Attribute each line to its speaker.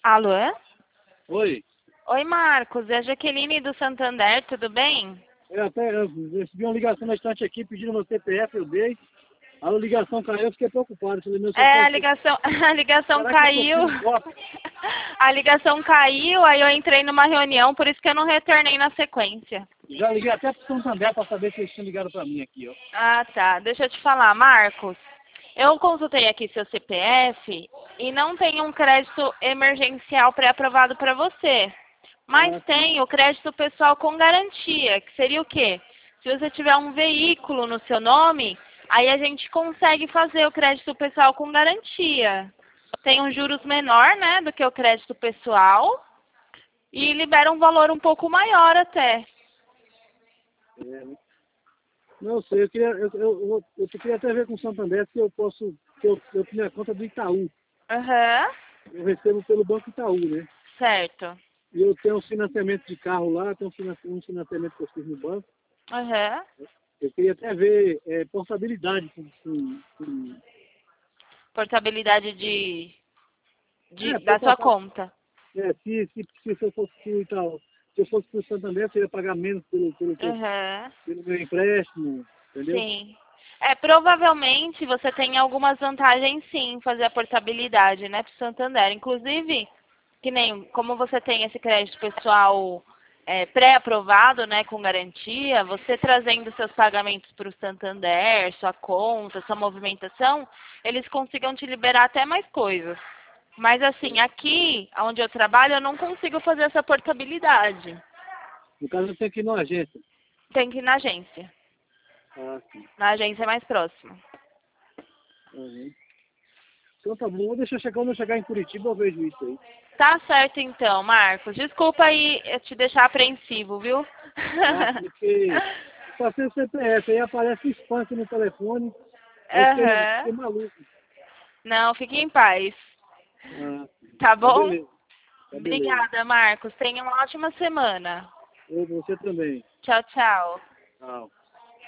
Speaker 1: Alô?
Speaker 2: Oi.
Speaker 1: Oi, Marcos. É a Jaqueline do Santander, tudo bem?
Speaker 2: Eu recebi uma ligação na estante aqui pedindo meu CPF, eu dei. A ligação caiu, eu fiquei preocupado. Falei, meu
Speaker 1: É,
Speaker 2: CPF,
Speaker 1: a ligação, a ligação
Speaker 2: será que eu
Speaker 1: caiu.
Speaker 2: confio no golpe?
Speaker 1: A ligação caiu, aí eu entrei numa reunião, por isso que eu não retornei na sequência.
Speaker 2: Já liguei até pro Santander para saber se eles tinham ligado para mim aqui, ó.
Speaker 1: Ah, tá. Deixa eu te falar, Marcos. Eu consultei aqui seu CPF e não tem um crédito emergencial pré-aprovado para você. Mas
Speaker 2: Ah, sim.
Speaker 1: tem o crédito pessoal com garantia, que seria o quê? Se você tiver um veículo no seu nome, aí a gente consegue fazer o crédito pessoal com garantia. Tem um juros menor, né, do que o crédito pessoal e libera um valor um pouco maior até.
Speaker 2: É, não sei, eu queria até ver com o Santander se eu posso, eu tenho a conta do Itaú.
Speaker 1: Aham,
Speaker 2: Eu recebo pelo Banco Itaú, né?
Speaker 1: certo.
Speaker 2: E eu tenho um financiamento de carro lá, tenho um financiamento que eu fiz no banco.
Speaker 1: Aham.
Speaker 2: Eu queria até ver portabilidade
Speaker 1: Portabilidade da
Speaker 2: para
Speaker 1: sua
Speaker 2: passar.
Speaker 1: conta.
Speaker 2: Se eu fosse pro Itaú, se eu fosse pro Santander, eu ia pagar menos
Speaker 1: Aham.
Speaker 2: pelo meu empréstimo, entendeu?
Speaker 1: Sim. É, provavelmente você tem algumas vantagens sim em fazer a portabilidade, né, para o Santander. Inclusive, que nem como você tem esse crédito pessoal pré-aprovado, né, com garantia, você trazendo seus pagamentos para o Santander, sua conta, sua movimentação, eles consigam te liberar até mais coisas. Mas assim, aqui onde eu trabalho, eu não consigo fazer essa portabilidade.
Speaker 2: No caso, eu tenho que ir numa agência.
Speaker 1: Tem que ir na agência.
Speaker 2: Ah, sim.
Speaker 1: Na agência mais próxima.
Speaker 2: Uhum. Então tá bom, deixa eu chegar, quando eu chegar em Curitiba, eu vejo isso aí.
Speaker 1: Tá certo então, Marcos. Desculpa aí eu te deixar apreensivo, viu?
Speaker 2: Ah, porque passei o CPF, aí aparece spam aqui no telefone, aí eu fiquei
Speaker 1: Aham.
Speaker 2: maluco.
Speaker 1: Não, fique em paz.
Speaker 2: Ah,
Speaker 1: Tá
Speaker 2: tá
Speaker 1: bom?
Speaker 2: beleza, tá beleza.
Speaker 1: Obrigada, Marcos. Tenha uma ótima semana.
Speaker 2: Você também.
Speaker 1: Tchau, tchau.
Speaker 2: Tchau.